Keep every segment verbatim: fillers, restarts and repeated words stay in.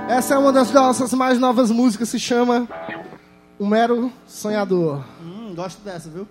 Essa é uma das nossas mais novas músicas, se chama Um Mero Sonhador. Hum, gosto dessa, viu?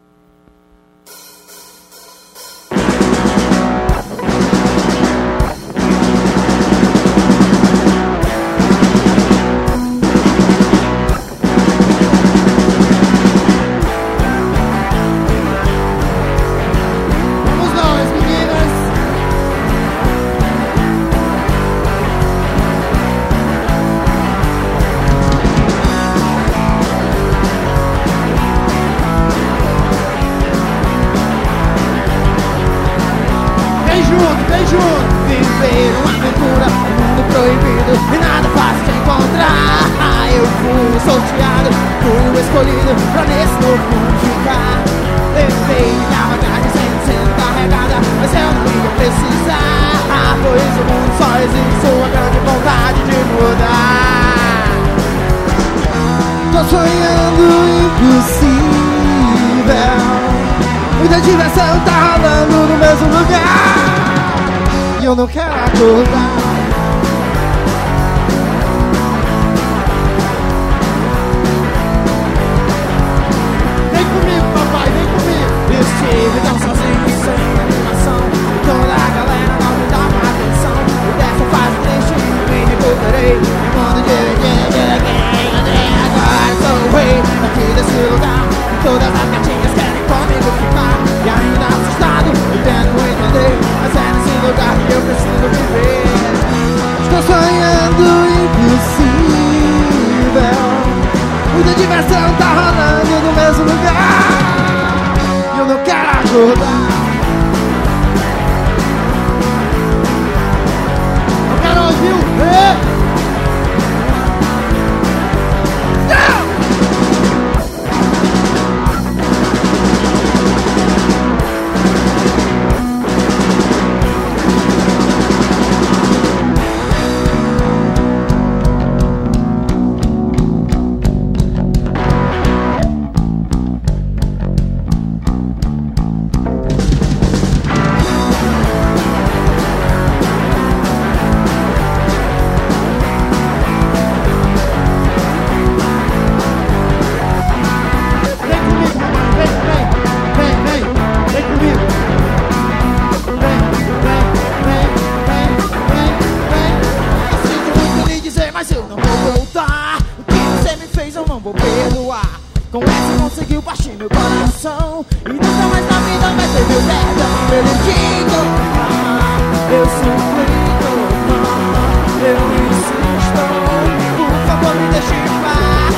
Viver uma aventura, um mundo proibido e nada fácil de encontrar. Eu fui sorteado, fui o escolhido pra nesse novo mundo ficar. Levei minha bagagem sempre sendo carregada, mas eu não ia precisar, pois o mundo só existe sua grande vontade de mudar. Tô sonhando impossível, muita diversão tá rolando no mesmo lugar. E eu não quero acordar. Vem comigo, papai, vem comigo. Eu estive tão sozinho, sem animação. Toda a galera não me dá uma atenção. E dessa fase triste, me recuperei. Me mando de ninguém, de ninguém. Agora sou o rei aqui desse lugar. E todas as gatinhas querem comigo ficar. E ainda assustado, eu tento entender, mas é nesse lugar que eu preciso viver. Estou sonhando impossível, muita diversão tá rolando no mesmo lugar. E eu não quero acordar. Eu quero ouvir o rei. Mas eu não vou voltar. O que você me fez eu não vou perdoar. Com essa conseguiu partir meu coração, e nunca mais na vida vai ter meu perdão. Eu lhe digo, ah, eu suplico, ah, eu insisto, por favor me deixe em paz.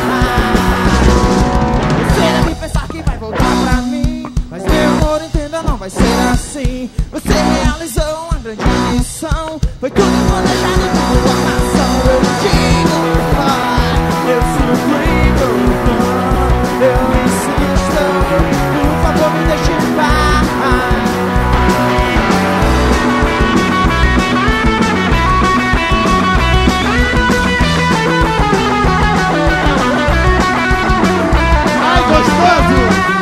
Você deve pensar que vai voltar pra mim, mas meu amor, entenda, não vai ser assim. Você realizou uma grande missão, foi tudo planejado, tudo a nação. Eu digo, ah, eu suplico, ah, eu insisto, por favor me deixe em paz. Ai, gostoso!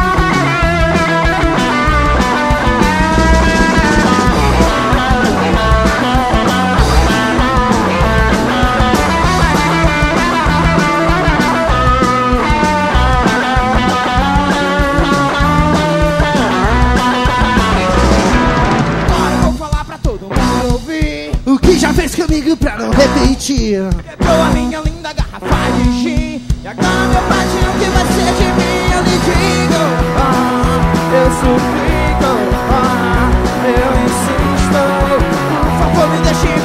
Já fez comigo pra não repetir. Quebrou a minha linda garrafa de gin, e agora meu patinho, o que vai ser de mim? Eu lhe digo, ah, eu suplico, ah, eu insisto, por favor me deixe